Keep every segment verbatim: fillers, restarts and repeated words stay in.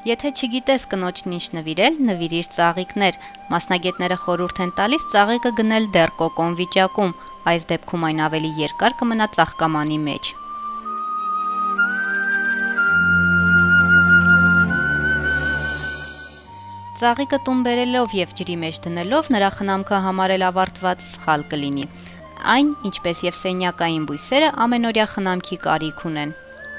Եթե չգիտես կնոջն ինչ նվիրել, նվիրիր ծաղիկներ։ Մասնագետները խորհուրդ են տալիս ծաղիկը գնել դեռ կոկոն վիճակում, այս դեպքում այն ավելի երկար կմնա ծաղկամանի մեջ։ Ծաղիկը տուն բերելով եւ ջրի մեջ դնելով նրա խնամքը համարել ավարտված սխալ կլինի։ Այն, ինչպես եւ սենյակային բույսերը, ամենօրյա խնամքի կարիք ունեն։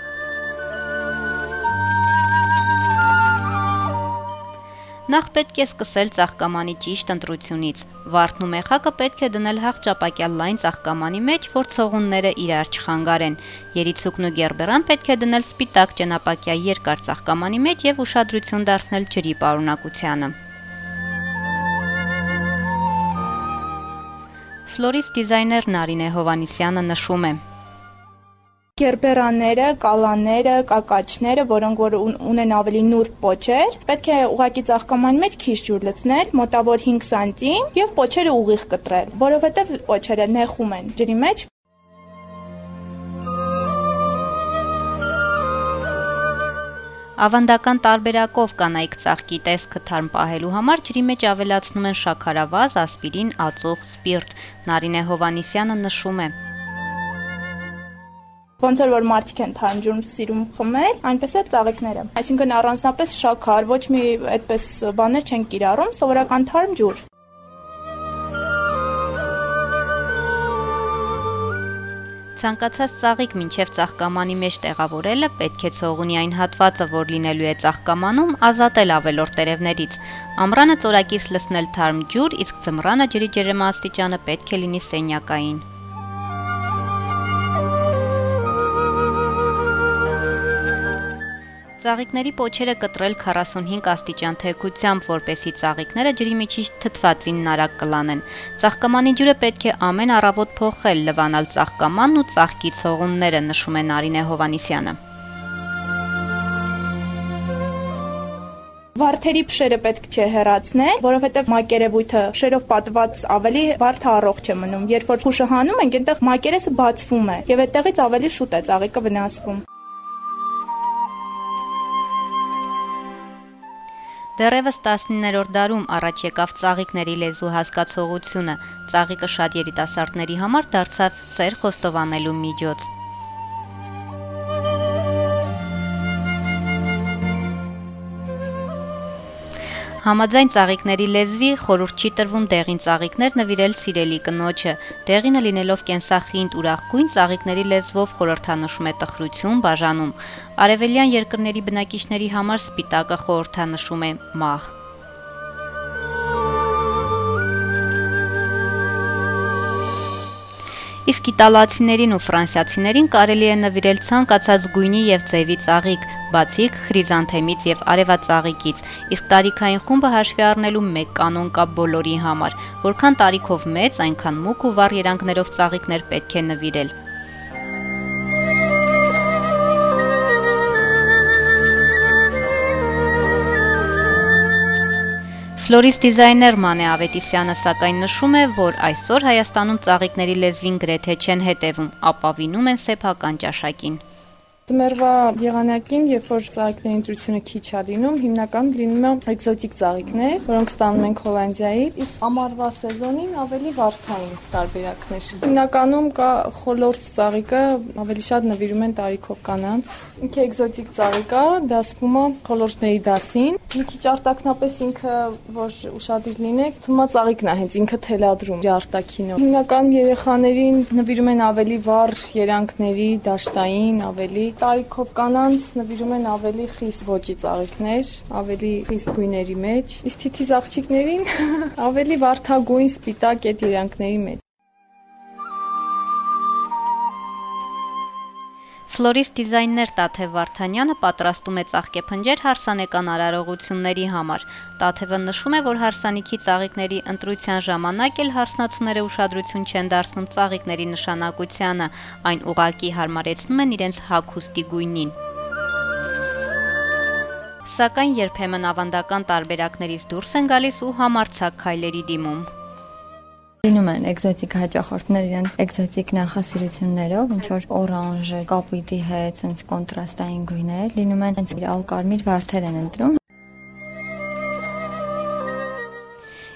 Նախ պետք է սկսել ծաղկամանի ճիշտ ընտրությունից։ Վարդն ու մեխակը պետք է դնել հաղճապակյալ լայն ծաղկամանի մեջ, որ ցողունները իրար չխանգարեն։ Երիցուկն ու գերբերան պետք է դնել սպիտակ ճենապակյա երկար ծաղկամանի մեջ եւ ուշադրություն դարձնել ջրի պարունակությանը։ Ֆլորիստ դիզայներ Նարինե Հովհաննիսյանը նշում է. Գերբերանները, կալանները, կակաչները, որոնք որ ունեն ավելի նուրբ պոչեր, պետք է ուղղակի ծաղկամանի մեջ քիչ ջուր լցնել, մոտավոր հինգ սանտիմ, եւ պոչերը ուղիղ կտրել, որովհետեւ պոչերը նեխում են ջրի մեջ։ Ավանդական տարբերակով կանայք ծաղկի տեսքը թարմ պահելու համար ջրի մեջ ավելացնում են շաքարավազ, ասպիրին, ածուխ, սպիրտ։ Նարինե Հովհաննիսյանը նշում է. Ոնց որ մարդիկ են թարմ ջուրում սիրում խմել, այնպես էլ ծաղիկները։ Այսինքն առանձնապես շաքար, ոչ մի այդպես բաներ չեն կիրառում, սովորական թարմ ջուր։ Ցանկացած ծաղիկ մինչև ծաղկամանի մեջ տեղավորելը պետք է ցողունի այն հատվածը, որ լինելու է ծաղկամանում, ազատել ավելորդ տերևներից։ Ամռանը ծորակից լցնել թարմ ջուր, իսկ ձմռանը ջրի ջերմաստիճանը պետք է լինի սենյակային։ Ծաղիկների պոչերը կտրել քառասունհինգ աստիճան թեքությամբ, որպեսզի ծաղիկները ջրի միջից թթվածինն արագ կլանեն։ Ծաղկամանի ջուրը պետք է ամեն առավոտ փոխել, լվանալ ծաղկամանն ու ծաղկի ցողունները, նշում է Նարինե Հովհաննիսյանը։ Վարդերի փշերը պետք չէ հեռացնել, որովհետև մակերևույթը փշերով պատված ավելի վարդը առողջ է մնում։ Երբ որ փուշը հանում ենք, այնտեղ մակերեսը բացվում է եւ այդտեղից ավելի շուտ է ծաղիկը վնասվում։ Դեռևս տասնիններորդ դարում առաջ եկավ ծաղիկների լեզու հասկացողությունը, ծաղիկը շատ երիտասարդների համար դարձավ սեր խոստովանելու միջոց։ Համաձայն ծաղիկների լեզվի խորհուրդ չի տրվում դեղին ծաղիկներ նվիրել սիրելի կնոջը։ Դեղինը լինելով կենսախինդ ուրախ-գույն ծաղիկների լեզվով խորհրդանշում է տխրություն, բաժանում։ Արևելյան երկրների բնակիչների համար սպիտակը խորհրդանշում է մահ։ Իսկ իտալացիներին ու ֆրանսիացիներին կարելի է նվիրել ցանկացած գույնի եւ ձևի ծաղիկ, բացիկ խրիզանթեմից եւ արևածաղիկից, իսկ տարիքային խումբը հաշվի առնելու մեկ կանոն կա բոլորի համար, որքան տարիքով մեծ, այնքան մուգ ու վառ երանգներով ծաղիկներ պետք է նվիրել։ Ֆլորիստ դիզայներ Մանե Ավետիսյանը սակայն նշում է, որ այսօր Հայաստանում ծաղիկների լեզվին գրեթե չեն հետևում, ապավինում են սեփական ճաշակին։ Ձմեռվա եղանակին, երբ որ ծաղիկների ընտրությունը քիչ է լինում, հիմնականում լինում է էկզոտիկ ծաղիկներ, որոնք ստանում ենք Հոլանդիայից, իսկ ամառվա սեզոնին ավելի վարդային տարբերակներ։ Հիմնականում կա խոլորձ ծաղիկը, ավելի շատ նվիրում են տարիքով կանանց։ Ինքը էկզոտիկ ծաղիկ է, դասվում է խոլորձների դասին։ Մի քիչ արտաքնապես ինքը, որ ուշադիր լինեք, թվում է ծաղիկն է հենց ինքը թելադրում արտաքինով։ Հիմնականում երեխաներին նվիրում են ավելի վառ երանգների, դաշտային, ավելի տարիքով կանանց նվիրում են ավելի խիստ ոճի ծաղիկներ, ավելի խիստ գույների մեջ, իսկ թիթիզ աղջիկներին ավելի վարդագույն սպիտակ այդ երանգների մեջ։ Ֆլորիստ դիզայներ Տաթև Վարդանյանը պատրաստում է ծաղկեփնջեր հարսանեկան արարողությունների համար։ Տաթևը նշում է, որ հարսանիքի ծաղիկների ընտրության ժամանակ էլ հարսնացուները ուշադրություն չեն դարձնում ծաղիկների նշանակությանը, այն ուղղակի հարմարեցնում են իրենց հագուստի գույնին։ Սակայն երբեմն ավանդական տարբերակներից դուրս են գալիս ու համարձակ քայլերի դիմում։ Լինում են էկզոտիկ հաճախորդներ իրենց էկզոտիկ նախասիրություններով, ինչ որ օրանժ, կապույտի հետ, sense կոնտրաստային գույներ, լինում են sense ալկարմիր վարդեր են ընտրում։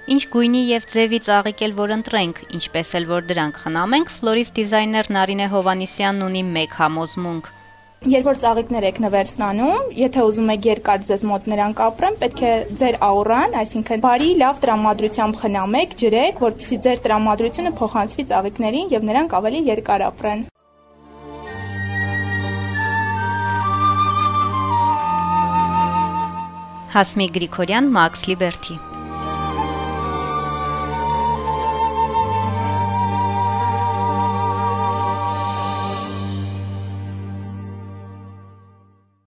Ինչ գույնի եւ ձևի ծաղիկ էլ որ ընտրենք, ինչպես էլ որ դրանք խնամենք, ֆլորիստ դիզայներ Նարինե Հովանիսյանն ունի մեկ համոզմունք. Երբ որ ծաղիկներ եք նվեր ստանում, եթե ուզում եք երկար ձեզ մոտ նրանք ապրեն, պետք է ձեր աուրան, այսինքն բարի, լավ տրամադրությամբ խնամեք, ջրեք, որպեսզի ձեր տրամադրությունը փոխանցվի ծաղիկներին եւ նրանք ավելի երկար ապրեն։ Հասմիկ Գրիգորյան, Մաքս Լիբերթի։